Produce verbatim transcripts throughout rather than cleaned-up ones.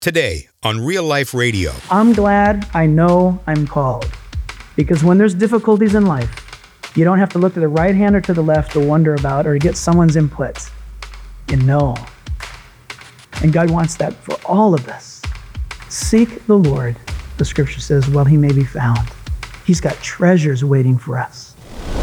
Today on Real Life Radio. I'm glad I know I'm called, because when there's difficulties in life, you don't have to look to the right hand or to the left to wonder about or to get someone's input. You know. And God wants that for all of us. Seek the Lord, the scripture says, while he may be found. He's got treasures waiting for us.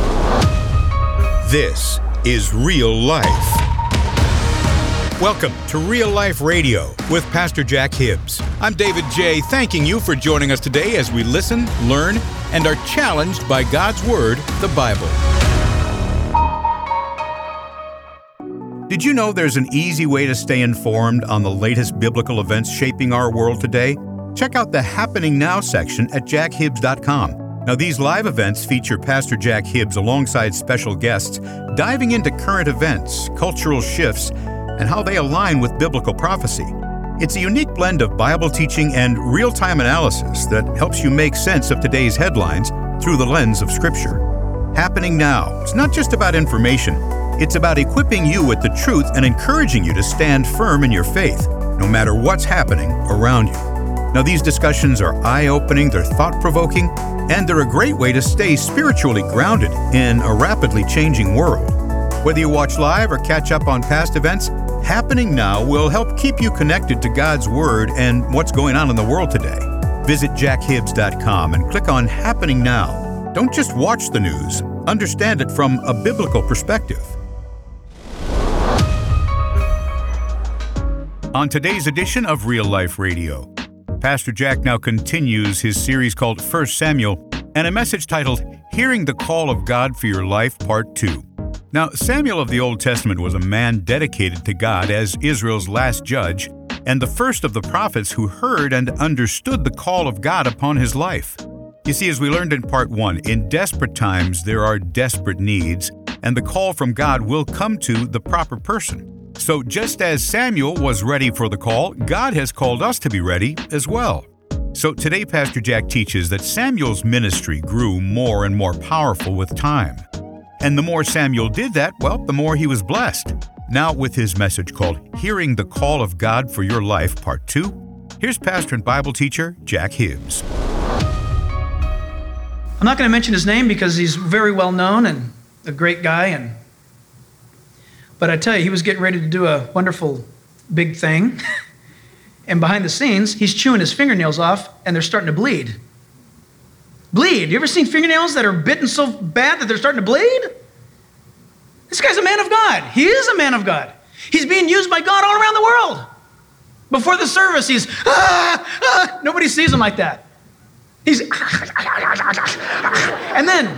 This is Real Life. Welcome to Real Life Radio with Pastor Jack Hibbs. I'm David J., thanking you for joining us today as we listen, learn, and are challenged by God's Word, the Bible. Did you know there's an easy way to stay informed on the latest biblical events shaping our world today? Check out the Happening Now section at jack hibbs dot com. Now, these live events feature Pastor Jack Hibbs alongside special guests, diving into current events, cultural shifts, and how they align with biblical prophecy. It's a unique blend of Bible teaching and real-time analysis that helps you make sense of today's headlines through the lens of Scripture. Happening Now. It's not just about information. It's about equipping you with the truth and encouraging you to stand firm in your faith, no matter what's happening around you. Now, these discussions are eye-opening, they're thought-provoking, and they're a great way to stay spiritually grounded in a rapidly changing world. Whether you watch live or catch up on past events, Happening Now will help keep you connected to God's Word and what's going on in the world today. Visit jack hibbs dot com and click on Happening Now. Don't just watch the news, understand it from a biblical perspective. On today's edition of Real Life Radio, Pastor Jack now continues his series called First Samuel and a message titled Hearing the Call of God for Your Life, Part two. Now, Samuel of the Old Testament was a man dedicated to God as Israel's last judge and the first of the prophets who heard and understood the call of God upon his life. You see, as we learned in Part one, in desperate times there are desperate needs, and the call from God will come to the proper person. So just as Samuel was ready for the call, God has called us to be ready as well. So today, Pastor Jack teaches that Samuel's ministry grew more and more powerful with time. And the more Samuel did that, well, the more he was blessed. Now, with his message called Hearing the Call of God for Your Life, Part two, here's pastor and Bible teacher Jack Hibbs. I'm not going to mention his name because he's very well known and a great guy. And But I tell you, he was getting ready to do a wonderful big thing. And behind the scenes, he's chewing his fingernails off and they're starting to bleed. Bleed. You ever seen fingernails that are bitten so bad that they're starting to bleed? This guy's a man of God. He is a man of God. He's being used by God all around the world. Before the service, he's, ah, ah. Nobody sees him like that. He's, and then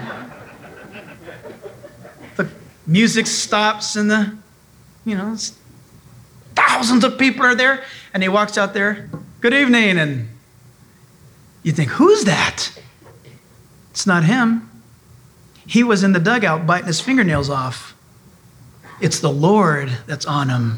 the music stops and the, you know, thousands of people are there, and he walks out there, good evening, and you think, who's that? It's not him. He was in the dugout biting his fingernails off. It's the Lord that's on him.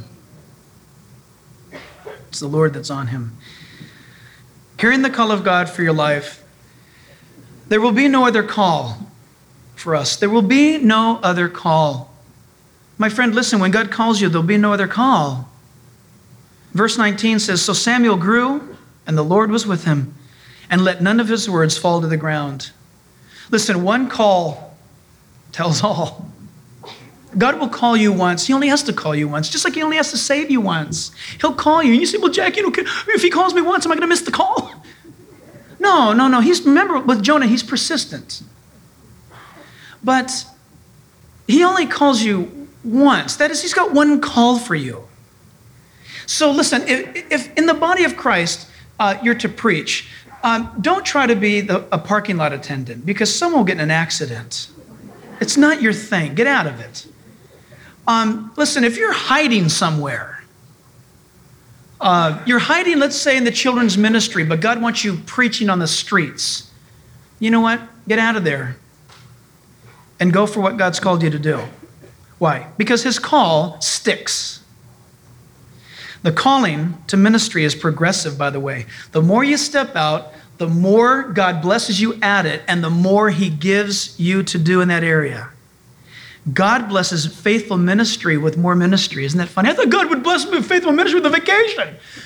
It's the Lord that's on him. Hearing the call of God for your life, there will be no other call for us. There will be no other call. My friend, listen, when God calls you, there'll be no other call. Verse nineteen says, So Samuel grew, and the Lord was with him, and let none of his words fall to the ground. Listen, one call tells all. God will call you once. He only has to call you once, just like he only has to save you once. He'll call you. And you say, well, Jack, you know, if he calls me once, am I going to miss the call? No, no, no. He's, remember, with Jonah, he's persistent. But he only calls you once. That is, he's got one call for you. So listen, if, if in the body of Christ, uh, you're to preach, Um, don't try to be the, a parking lot attendant, because someone will get in an accident. It's not your thing. Get out of it. Um, listen, if you're hiding somewhere, uh, you're hiding, let's say, in the children's ministry, but God wants you preaching on the streets. You know what? Get out of there and go for what God's called you to do. Why? Because his call sticks. The calling to ministry is progressive, by the way. The more you step out, the more God blesses you at it, and the more he gives you to do in that area. God blesses faithful ministry with more ministry. Isn't that funny? I thought God would bless me with faithful ministry with a vacation.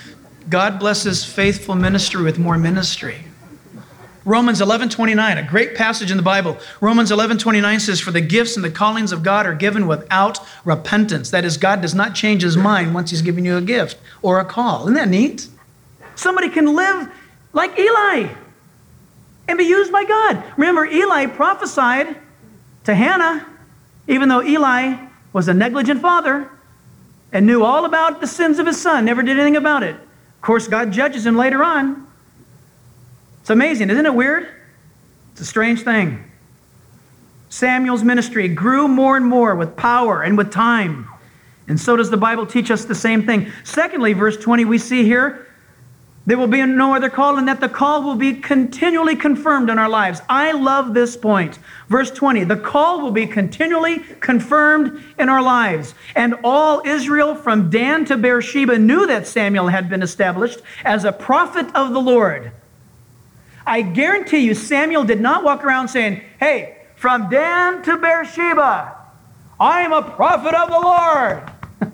God blesses faithful ministry with more ministry. Romans eleven twenty-nine, a great passage in the Bible. Romans eleven twenty-nine says, for the gifts and the callings of God are given without repentance. That is, God does not change his mind once he's given you a gift or a call. Isn't that neat? Somebody can live like Eli and be used by God. Remember, Eli prophesied to Hannah, even though Eli was a negligent father and knew all about the sins of his son, never did anything about it. Of course, God judges him later on. It's amazing, isn't it weird? It's a strange thing. Samuel's ministry grew more and more with power and with time. And so does the Bible teach us the same thing. Secondly, verse twenty, we see here, there will be no other call, and that the call will be continually confirmed in our lives. I love this point. Verse twenty, the call will be continually confirmed in our lives. And all Israel from Dan to Beersheba knew that Samuel had been established as a prophet of the Lord. I guarantee you, Samuel did not walk around saying, hey, from Dan to Beersheba, I am a prophet of the Lord.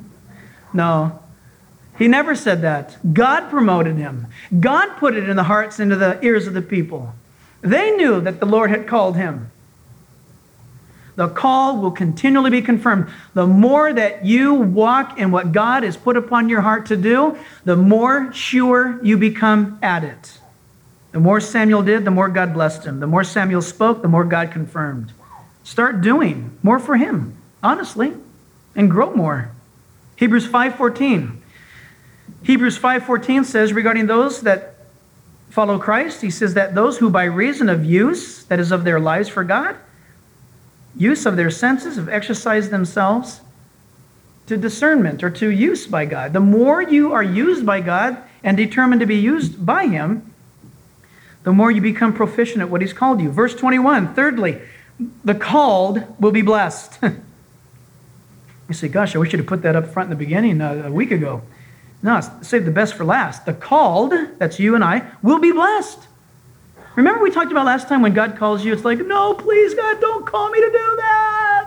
No. He never said that. God promoted him. God put it in the hearts and into the ears of the people. They knew that the Lord had called him. The call will continually be confirmed. The more that you walk in what God has put upon your heart to do, the more sure you become at it. The more Samuel did, the more God blessed him. The more Samuel spoke, the more God confirmed. Start doing more for him, honestly, and grow more. Hebrews five fourteen. Hebrews five fourteen says regarding those that follow Christ, he says that those who by reason of use, that is of their lives for God, use of their senses, have exercised themselves to discernment or to use by God. The more you are used by God and determined to be used by him, the more you become proficient at what he's called you. Verse twenty-one, thirdly, the called will be blessed. You say, gosh, I wish you'd have put that up front in the beginning uh, a week ago. No, save the best for last. The called, that's you and I, will be blessed. Remember we talked about last time when God calls you, it's like, no, please, God, don't call me to do that.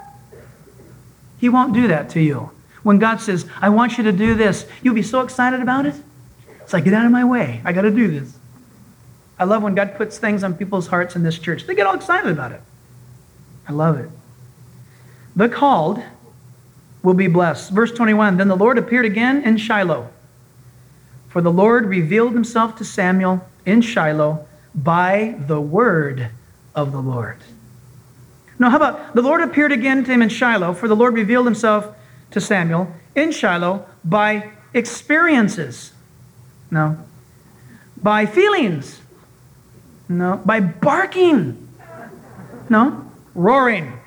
He won't do that to you. When God says, I want you to do this, you'll be so excited about it. It's like, get out of my way. I got to do this. I love when God puts things on people's hearts in this church. They get all excited about it. I love it. The called will be blessed. Verse twenty-one, then the Lord appeared again in Shiloh. For the Lord revealed himself to Samuel in Shiloh by the word of the Lord. Now, how about the Lord appeared again to him in Shiloh, for the Lord revealed himself to Samuel in Shiloh by experiences. No. By feelings. No. By barking. No. Roaring.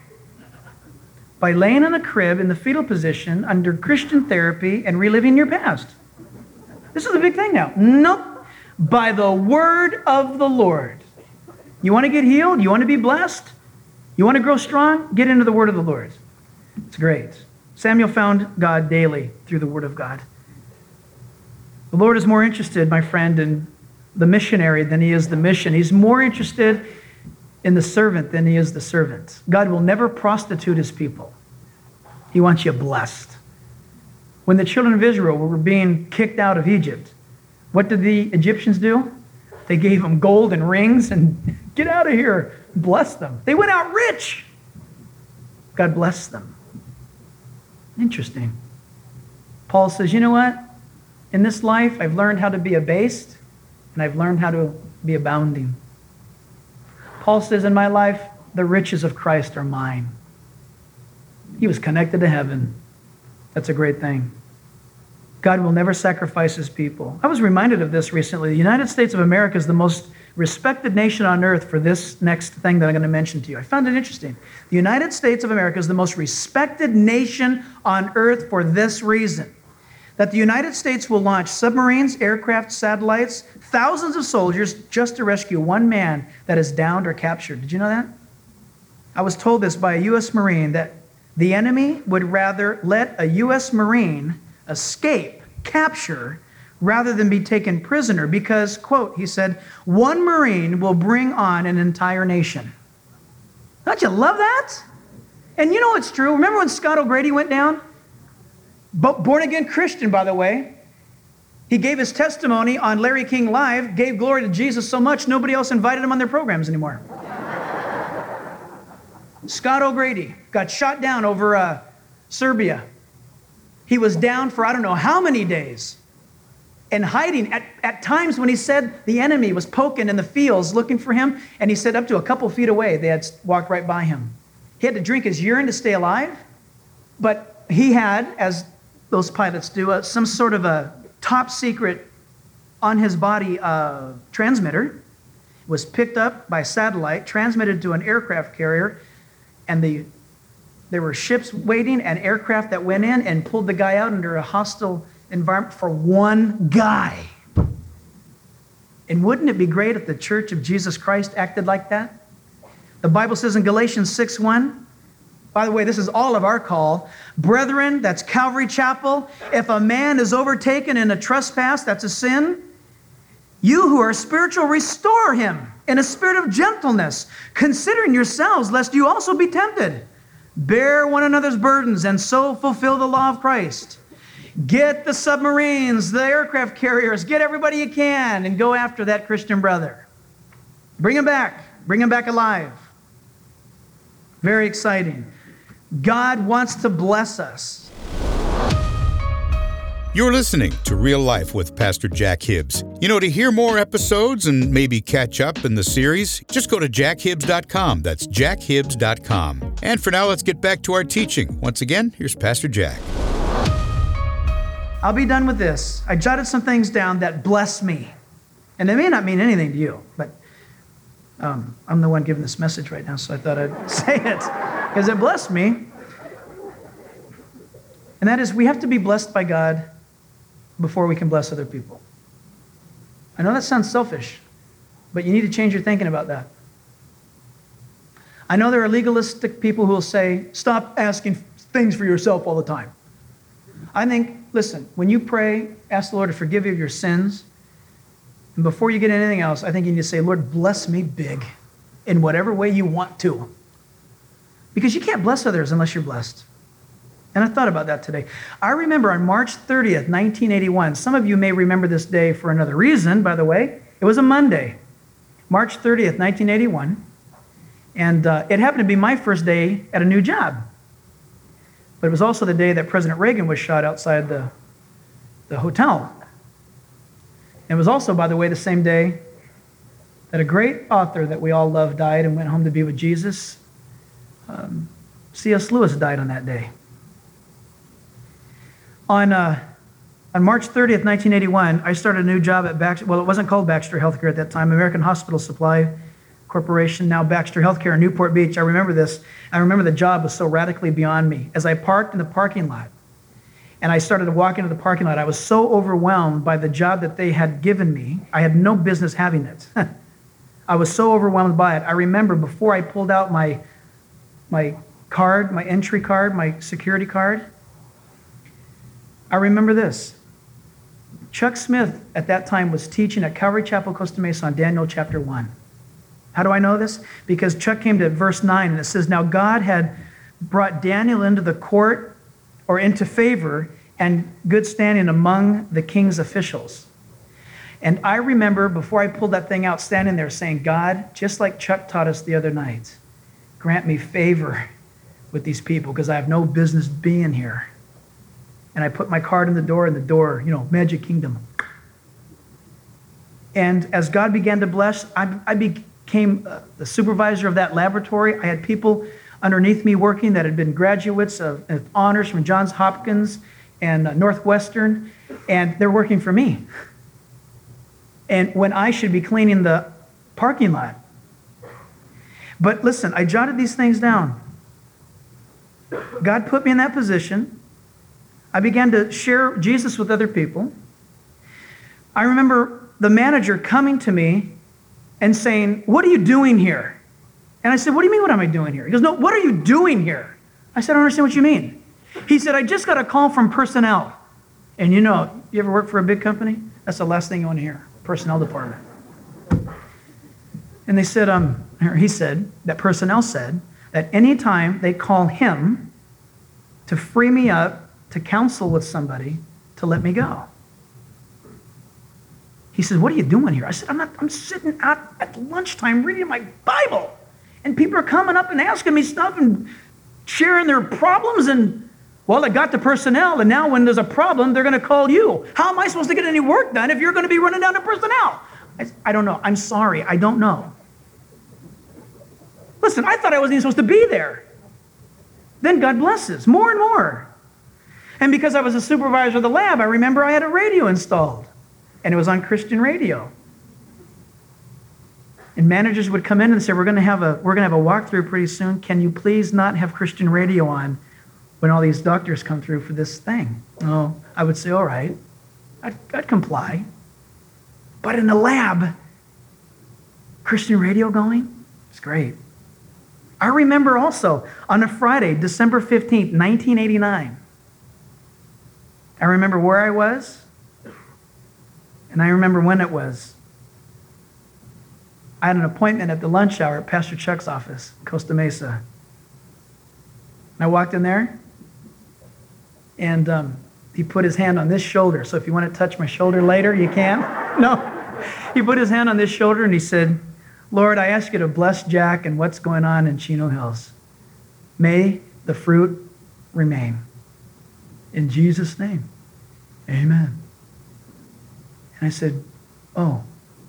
By laying in a crib in the fetal position under Christian therapy and reliving your past. This is a big thing now. Nope. By the word of the Lord. You want to get healed? You want to be blessed? You want to grow strong? Get into the word of the Lord. It's great. Samuel found God daily through the word of God. The Lord is more interested, my friend, in the missionary than he is the mission. He's more interested in the servant than he is the servant. God will never prostitute his people. He wants you blessed. When the children of Israel were being kicked out of Egypt, what did the Egyptians do? They gave them gold and rings and get out of here. Bless them. They went out rich. God blessed them. Interesting. Paul says, you know what? In this life, I've learned how to be abased, and I've learned how to be abounding. Paul says, in my life, the riches of Christ are mine. He was connected to heaven. That's a great thing. God will never sacrifice his people. I was reminded of this recently. The United States of America is the most respected nation on earth for this next thing that I'm going to mention to you. I found it interesting. The United States of America is the most respected nation on earth for this reason. That the United States will launch submarines, aircraft, satellites, thousands of soldiers just to rescue one man that is downed or captured. Did you know that? I was told this by a U S Marine that the enemy would rather let a U S Marine escape capture rather than be taken prisoner because, quote, he said, one Marine will bring on an entire nation. Don't you love that? And you know it's true. Remember when Scott O'Grady went down? Born-again Christian, by the way. He gave his testimony on Larry King Live, gave glory to Jesus so much, nobody else invited him on their programs anymore. Scott O'Grady got shot down over uh, Serbia. He was down for I don't know how many days and hiding. At, at times when he said the enemy was poking in the fields looking for him, and he said up to a couple feet away, they had walked right by him. He had to drink his urine to stay alive, but he had, as those pilots do, uh, some sort of a top secret on his body uh, transmitter. Was picked up by satellite, transmitted to an aircraft carrier, and the there were ships waiting and aircraft that went in and pulled the guy out under a hostile environment for one guy. And wouldn't it be great if the Church of Jesus Christ acted like that? The Bible says in Galatians six one, by the way, this is all of our call. Brethren, that's Calvary Chapel. If a man is overtaken in a trespass, that's a sin. You who are spiritual, restore him in a spirit of gentleness, considering yourselves, lest you also be tempted. Bear one another's burdens, and so fulfill the law of Christ. Get the submarines, the aircraft carriers, get everybody you can, and go after that Christian brother. Bring him back. Bring him back alive. Very exciting. God wants to bless us. You're listening to Real Life with Pastor Jack Hibbs. You know, to hear more episodes and maybe catch up in the series, just go to jack hibbs dot com. That's jack hibbs dot com. And for now, let's get back to our teaching. Once again, here's Pastor Jack. I'll be done with this. I jotted some things down that bless me. And they may not mean anything to you, but um, I'm the one giving this message right now, so I thought I'd say it because it blessed me. And that is, we have to be blessed by God before we can bless other people. I know that sounds selfish, but you need to change your thinking about that. I know there are legalistic people who will say, stop asking things for yourself all the time. I think, listen, when you pray, ask the Lord to forgive you of your sins. And before you get anything else, I think you need to say, Lord, bless me big in whatever way you want to. Because you can't bless others unless you're blessed. And I thought about that today. I remember on March thirtieth, nineteen eighty-one, some of you may remember this day for another reason, by the way. It was a Monday, March thirtieth, nineteen eighty-one. And uh, it happened to be my first day at a new job. But it was also the day that President Reagan was shot outside the, the hotel. And it was also, by the way, the same day that a great author that we all love died and went home to be with Jesus. Um, C S Lewis died on that day. On, uh, on March thirtieth, nineteen eighty-one, I started a new job at Baxter. Well, it wasn't called Baxter Healthcare at that time, American Hospital Supply Corporation, now Baxter Healthcare in Newport Beach. I remember this. I remember the job was so radically beyond me. As I parked in the parking lot and I started to walk into the parking lot, I was so overwhelmed by the job that they had given me. I had no business having it. I was so overwhelmed by it. I remember before I pulled out my, my card, my entry card, my security card, I remember this. Chuck Smith at that time was teaching at Calvary Chapel, Costa Mesa on Daniel chapter one. How do I know this? Because Chuck came to verse nine and it says, now God had brought Daniel into the court or into favor and good standing among the king's officials. And I remember before I pulled that thing out, standing there saying, God, just like Chuck taught us the other night, grant me favor with these people because I have no business being here. And I put my card in the door and the door, you know, Magic Kingdom. And as God began to bless, I, I became uh, the supervisor of that laboratory. I had people underneath me working that had been graduates of, of honors from Johns Hopkins and uh, Northwestern, and they're working for me. And when I should be cleaning the parking lot. But listen, I jotted these things down. God put me in that position. I began to share Jesus with other people. I remember the manager coming to me and saying, what are you doing here? And I said, what do you mean, what am I doing here? He goes, no, what are you doing here? I said, I don't understand what you mean. He said, I just got a call from personnel. And you know, you ever work for a big company? That's the last thing you want to hear, personnel department. And they said, um, he said, that personnel said, that anytime they call him to free me up, to counsel with somebody, to let me go. He says, what are you doing here? I said, I'm not, I'm sitting out at lunchtime reading my Bible. And people are coming up and asking me stuff and sharing their problems. And, well, I got the personnel. And now when there's a problem, they're going to call you. How am I supposed to get any work done if you're going to be running down the personnel? I, I don't know. I'm sorry. I don't know. Listen, I thought I wasn't even supposed to be there. Then God blesses more and more. And because I was a supervisor of the lab, I remember I had a radio installed. And it was on Christian radio. And managers would come in and say, we're going to have a we're going to have a walkthrough pretty soon. Can you please not have Christian radio on when all these doctors come through for this thing? Oh, I would say, all right. I'd, I'd comply. But in the lab, Christian radio going, it's great. I remember also on a Friday, December fifteenth, nineteen eighty-nine. I remember where I was. And I remember when it was. I had an appointment at the lunch hour at Pastor Chuck's office, Costa Mesa. And I walked in there, and um, he put his hand on this shoulder. So if you want to touch my shoulder later, you can. No. He put his hand on this shoulder, and he said, Lord, I ask you to bless Jack and what's going on in Chino Hills. May the fruit remain. In Jesus' name, amen. And I said, oh.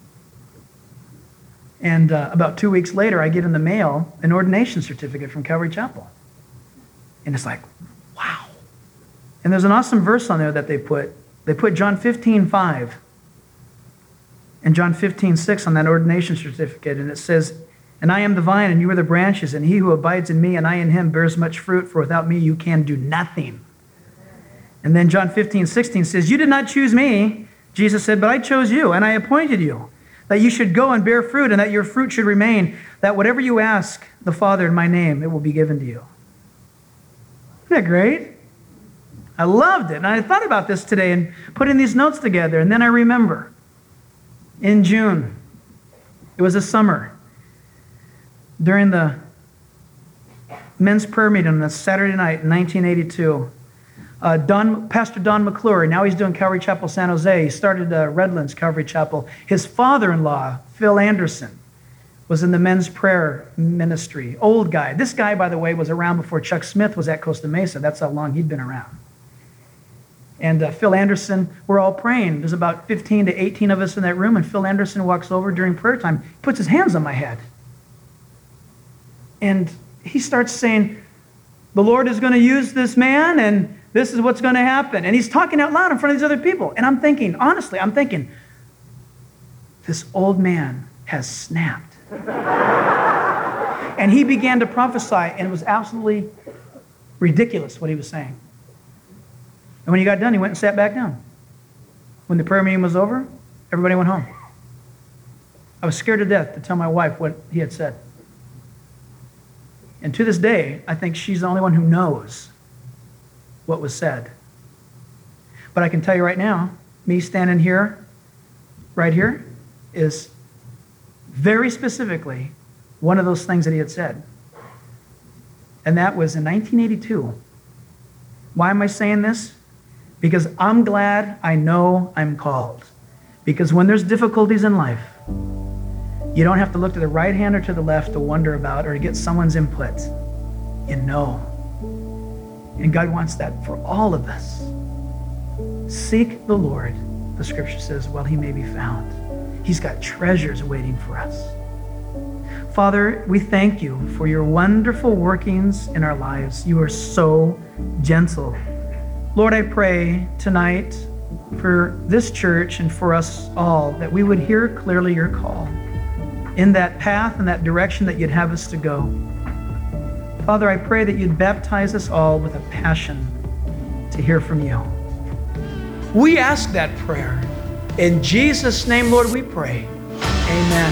And uh, about two weeks later, I get in the mail an ordination certificate from Calvary Chapel. And it's like, wow. And there's an awesome verse on there that they put. They put John fifteen five and John fifteen six on that ordination certificate. And it says, and I am the vine, and you are the branches, and he who abides in me, and I in him, bears much fruit, for without me you can do nothing. And then John fifteen sixteen says, you did not choose me, Jesus said, but I chose you, and I appointed you, that you should go and bear fruit, and that your fruit should remain, that whatever you ask the Father in my name, it will be given to you. Isn't that great? I loved it. And I thought about this today and putting these notes together, and then I remember in June, it was a summer, during the men's prayer meeting on a Saturday night in nineteen eighty-two, Uh, Don, Pastor Don McClure, now he's doing Calvary Chapel San Jose. He started uh, Redlands Calvary Chapel. His father-in-law, Phil Anderson, was in the men's prayer ministry. Old guy. This guy, by the way, was around before Chuck Smith was at Costa Mesa. That's how long he'd been around. And uh, Phil Anderson, we're all praying. There's about fifteen to eighteen of us in that room, and Phil Anderson walks over during prayer time, puts his hands on my head. And he starts saying, the Lord is going to use this man, and this is what's going to happen. And he's talking out loud in front of these other people. And I'm thinking, honestly, I'm thinking, this old man has snapped. And he began to prophesy, and it was absolutely ridiculous what he was saying. And when he got done, he went and sat back down. When the prayer meeting was over, everybody went home. I was scared to death to tell my wife what he had said. And to this day, I think she's the only one who knows what was said. But I can tell you right now, me standing here, right here, is very specifically one of those things that he had said. And that was in nineteen eighty-two. Why am I saying this? Because I'm glad I know I'm called. Because when there's difficulties in life, you don't have to look to the right hand or to the left to wonder about or to get someone's input. You know. And God wants that for all of us. Seek the Lord, the scripture says, while he may be found. He's got treasures waiting for us. Father, we thank you for your wonderful workings in our lives. You are so gentle. Lord, I pray tonight for this church and for us all that we would hear clearly your call in that path and that direction that you'd have us to go. Father, I pray that you'd baptize us all with a passion to hear from you. We ask that prayer. In Jesus' name, Lord, we pray. Amen.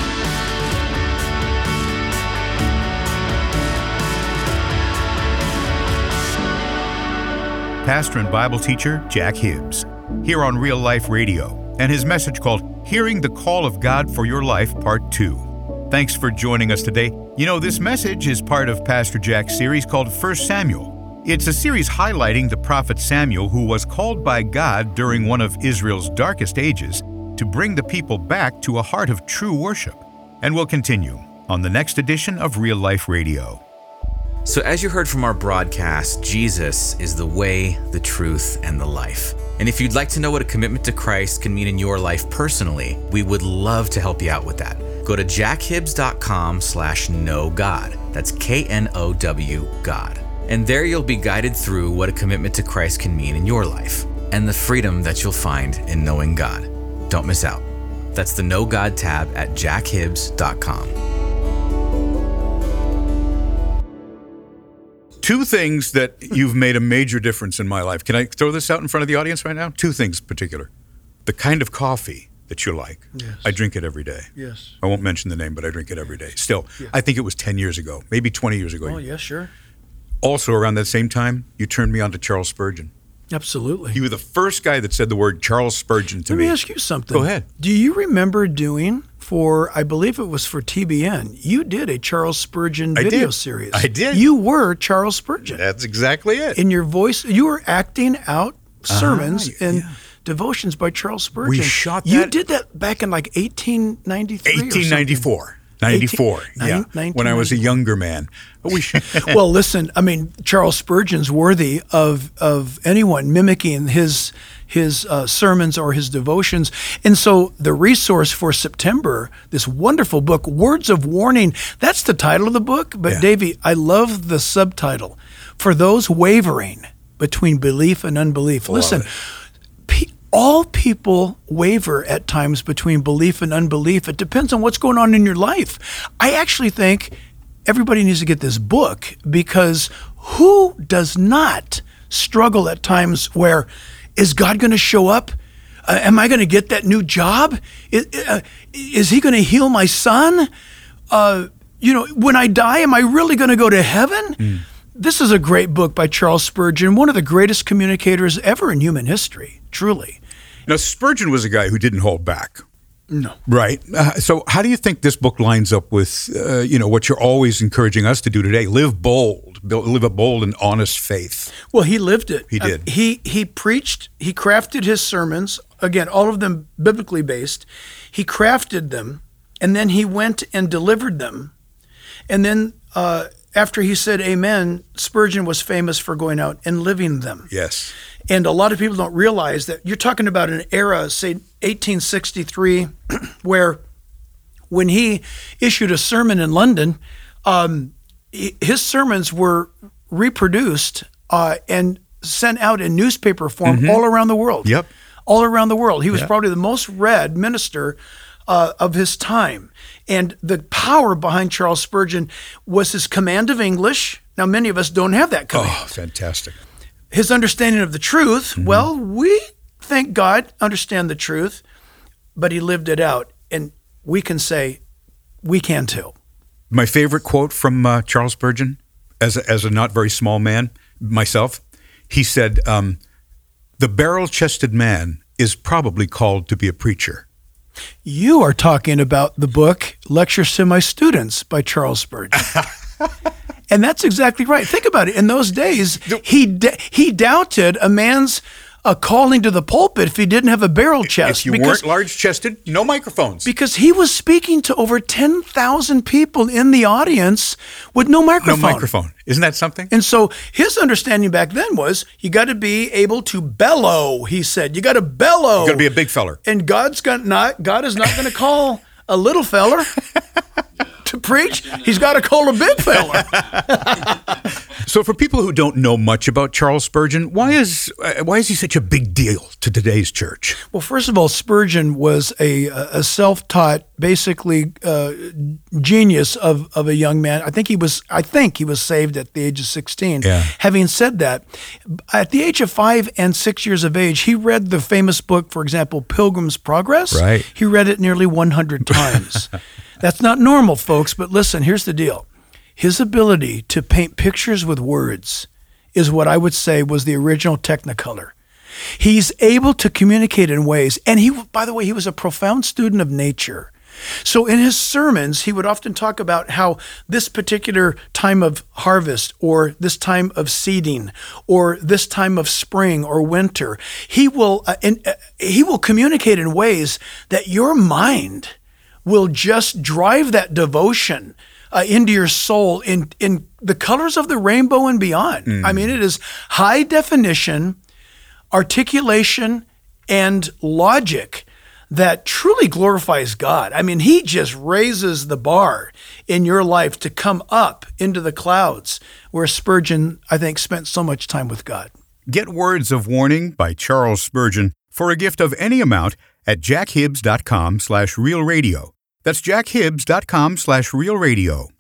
Pastor and Bible teacher Jack Hibbs, here on Real Life Radio, and his message called Hearing the Call of God for Your Life, Part two. Thanks for joining us today. You know, this message is part of Pastor Jack's series called First Samuel. It's a series highlighting the prophet Samuel, who was called by God during one of Israel's darkest ages to bring the people back to a heart of true worship. And we'll continue on the next edition of Real Life Radio. So as you heard from our broadcast, Jesus is the way, the truth, and the life. And if you'd like to know what a commitment to Christ can mean in your life personally, we would love to help you out with that. Go to jackhibbs.com slash know God. That's K N O W God. And there you'll be guided through what a commitment to Christ can mean in your life and the freedom that you'll find in knowing God. Don't miss out. That's the Know God tab at jackhibbs dot com. Two things that you've made a major difference in my life. Can I throw this out in front of the audience right now? Two things in particular. The kind of coffee that you like. Yes. I drink it every day. Yes. I won't mention the name, but I drink it every day. Still, Yeah. I think it was ten years ago, maybe twenty years ago. Oh, yeah, sure. Also, around that same time, you turned me on to Charles Spurgeon. Absolutely. You were the first guy that said the word Charles Spurgeon to Let me. me ask you something. Go ahead. Do you remember doing for, I believe it was for T B N, you did a Charles Spurgeon I video did. series. I did. You were Charles Spurgeon. That's exactly it. In your voice, you were acting out sermons Uh-huh, and yeah. devotions by Charles Spurgeon. We shot You that- did that back in like eighteen ninety-three or something. eighteen ninety-four. ninety-four, eighteen yeah, nineteen when I was a younger man. But we should, Well, listen, I mean, Charles Spurgeon's worthy of of anyone mimicking his his uh, sermons or his devotions. And so the resource for September, this wonderful book, Words of Warning, that's the title of the book. But Yeah. Davey, I love the subtitle, For Those Wavering Between Belief and Unbelief. Listen, it. pe- all people waver at times between belief and unbelief. It depends on what's going on in your life. I actually think everybody needs to get this book, because who does not struggle at times where, is God going to show up? Uh, am I going to get that new job? Is, uh, is he going to heal my son? Uh, you know, when I die, am I really going to go to heaven? Mm. This is a great book by Charles Spurgeon, one of the greatest communicators ever in human history, truly. now, Spurgeon was a guy who didn't hold back. No. Right. Uh, so how do you think this book lines up with, uh, you know, what you're always encouraging us to do today? Live bold, build, live a bold and honest faith. Well, he lived it. He did. Uh, he he preached, he crafted his sermons, again, all of them biblically based. He crafted them, and then he went and delivered them. And then uh, after he said amen, Spurgeon was famous for going out and living them. Yes. And a lot of people don't realize that you're talking about an era, say eighteen sixty-three, where when he issued a sermon in London, um, his sermons were reproduced uh, and sent out in newspaper form mm-hmm. all around the world. Yep. All around the world. He was yep. probably the most read minister uh, of his time. And the power behind Charles Spurgeon was his command of English. Now, many of us don't have that command. Oh, fantastic. His understanding of the truth, mm-hmm. well, we think God understand the truth, but he lived it out. And we can say, we can too. My favorite quote from uh, Charles Spurgeon, as a, as a not very small man myself, he said, um, the barrel-chested man is probably called to be a preacher. You are talking about the book Lectures to My Students by Charles Spurgeon. And that's exactly right. Think about it. In those days, he d- he doubted a man's uh, calling to the pulpit if he didn't have a barrel chest. If you because, weren't large-chested, no microphones. Because he was speaking to over ten thousand people in the audience with no microphone. No microphone. Isn't that something? And so his understanding back then was you got to be able to bellow, he said. You got to bellow. You got to be a big feller. And God's got not God is not going to call a little feller to preach. He's got to call a big feller. So for people who don't know much about Charles Spurgeon, why is uh, why is he such a big deal to today's church? Well, first of all, Spurgeon was a, a self-taught, basically uh, genius of, of a young man. I think he was I think he was saved at the age of sixteen. Yeah. Having said that, at the age of five and six years of age, he read the famous book, for example, Pilgrim's Progress. Right. He read it nearly one hundred times. That's not normal, folks, but listen, here's the deal. His ability to paint pictures with words is what I would say was the original Technicolor. He's able to communicate in ways, and he, by the way, he was a profound student of nature. So in his sermons, he would often talk about how this particular time of harvest or this time of seeding or this time of spring or winter, he will uh, and, uh, he will communicate in ways that your mind will just drive that devotion uh, into your soul in, in the colors of the rainbow and beyond. Mm. I mean, it is high definition, articulation, and logic that truly glorifies God. I mean, he just raises the bar in your life to come up into the clouds where Spurgeon, I think, spent so much time with God. Get Words of Warning by Charles Spurgeon for a gift of any amount at jackhibbs.com slash real radio. That's jackhibbs.com slash real radio.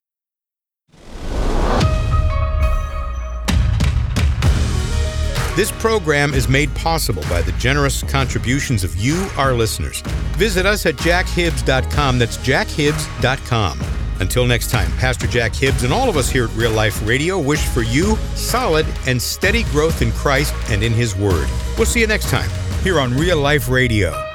This program is made possible by the generous contributions of you, our listeners. Visit us at jack hibbs dot com. That's jack hibbs dot com. Until next time, Pastor Jack Hibbs and all of us here at Real Life Radio wish for you solid and steady growth in Christ and in His Word. We'll see you next time here on Real Life Radio.